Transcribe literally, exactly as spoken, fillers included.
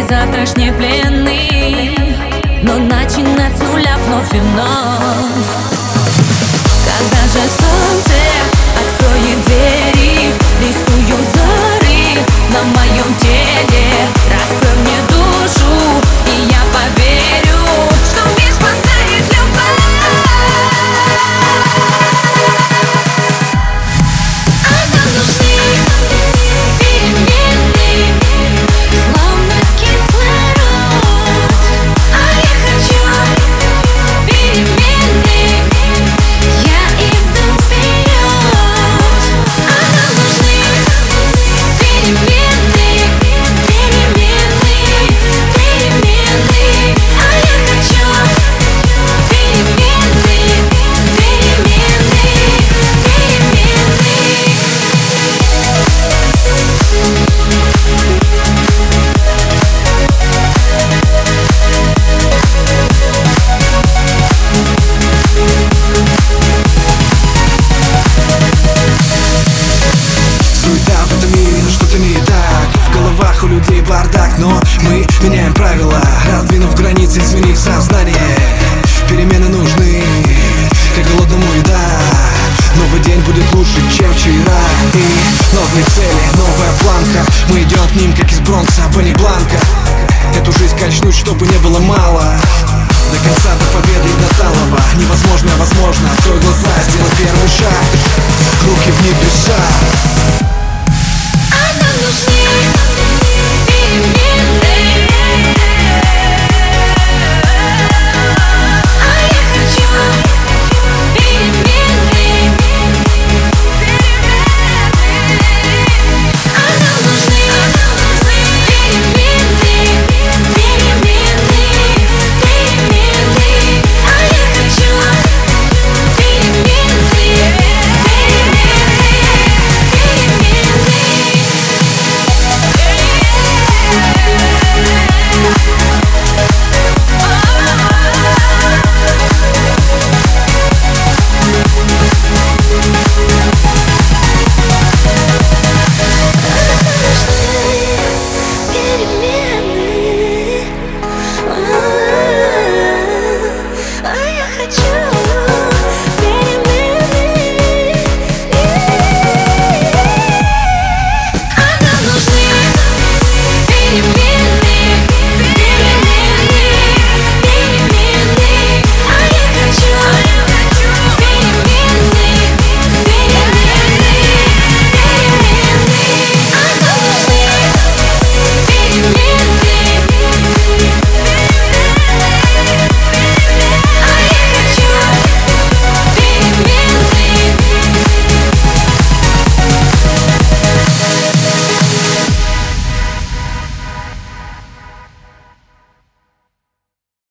завтрашний пленный, но начинать с нуля вновь и вновь. Когда же солнце откроет двери, рисую зоры на моем теле. Раскрой мне душу, и я поверю, что мир спасает любовь. А нам нужны перемены, словно кислород. А я хочу перемены, я иду вперед. А нам нужны перемены, перемены, перемены. А я хочу перемены, перемены, перемены. Суета в этом мире, но что-то не так. В головах у людей бардак, но мы меняем правила, раздвинув границы, изменив сознание. Перемены нужны, как голодному еда. Новый день будет лучше, чем вчера. И новые цели, новая планка. Мы идем к ним, как из Бронкса, Бенни Бланка. Эту жизнь качнуть, чтобы не было мало. До конца, до победы и до талого. Невозможно, возможно, открой глаза, сделай первый шаг. Руки в небеса. А нам нужны перемены. А я хочу перемены. А нам нужны перемены, перемены, перемены. А я хочу перемены, перемены, перемены. А я хочу